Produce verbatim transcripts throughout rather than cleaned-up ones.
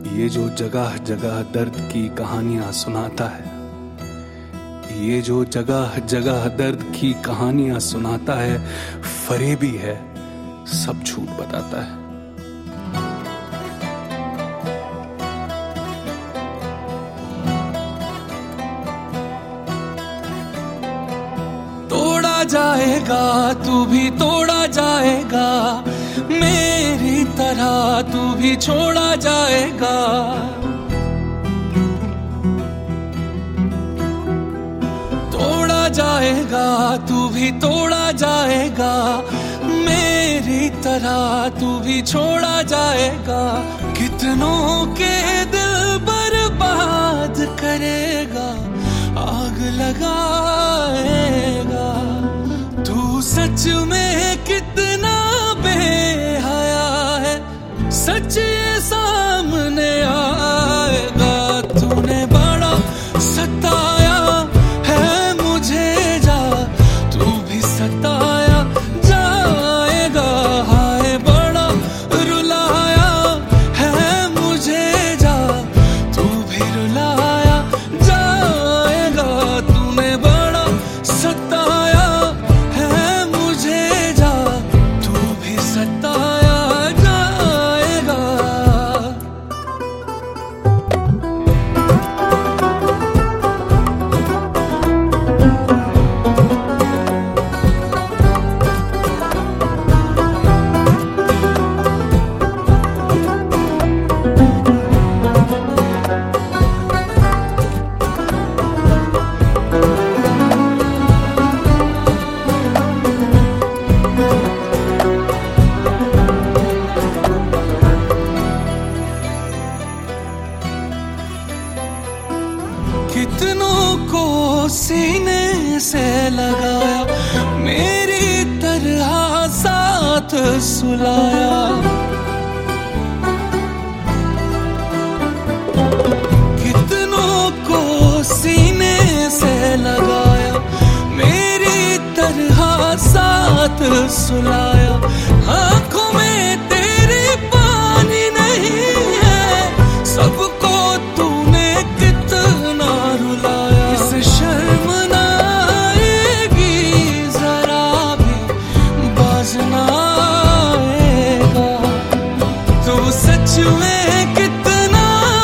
ये जो जगह जगह दर्द की कहानियां सुनाता है, ये जो जगह जगह दर्द की कहानियां सुनाता है, फरेबी है, सब झूठ बताता है। तोड़ा जाएगा तू भी तोड़ा जाएगा, मेरी तरह तू भी छोड़ा जाएगा। तोड़ा जाएगा तू भी तोड़ा जाएगा, मेरी तरह तू भी छोड़ा जाएगा। कितनों के दिल बर्बाद करेगा, आग लगाएगा। तू सच में कितना बेहया है, सच ये सामने आएगा। तूने बड़ा सताया है मुझे, जा तू भी सताया जाएगा। हाय बड़ा रुलाया है मुझे, जा तू भी रुलाया जाएगा। तूने बड़ा सताया है मुझे, जा तू भी सताया जाएगा। कितनों को सीने से लगाया, मेरी तरह साथ सुलाया। कितनों को सीने से लगाया, मेरी तरह साथ सुलाया। आंखों में तेरे पानी नहीं है, सबको तूने कितना रुलाया। इस शर्म ना आएगी जरा भी, बाज ना आएगा। तू सच में कितना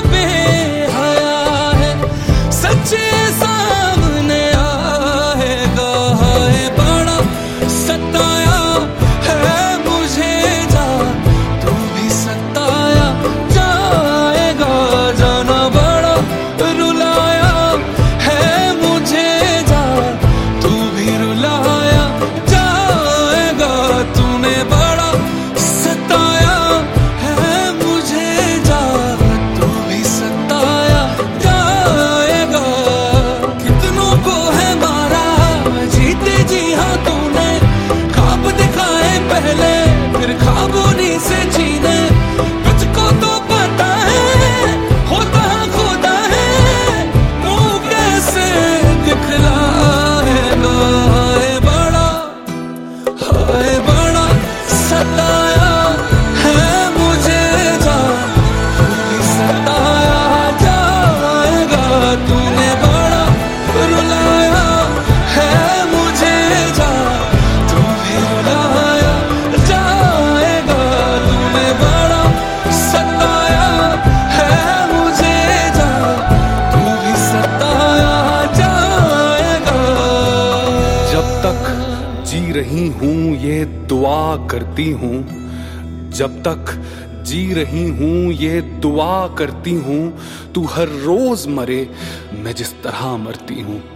बेहया है, सच सामने आएगा। हाय बड़ा सताया है मुझे, जा तू भी सताया जाएगा। जाना बड़ा रुलाया है मुझे, जा तू भी रुलाया जाएगा। तूने बड़ा सताया है मुझे, जा तू भी सताया जाएगा। कितनों को है मारा जीते जी हाँ तूने, ख्वाब दिखाए पहले फिर ख्वाब उन्हीं से छीने। तुझको तो पता है होता खुदा है, मुंह कैसे दिखलाएगा। हाय बड़ा हाय बड़ा सताया है मुझे, जा तू भी सताया जाएगा। तूने बड़ा रुलाया है मुझे, जा तू भी रुलाया जाएगा। तूने बड़ा सताया है मुझे, जा तू भी सताया जाएगा। जब तक जी रही हूँ ये दुआ करती हूँ, जब तक जी रही हूँ ये दुआ करती हूँ। तू हर रोज मरे मैं जिस तरह मरती हूँ।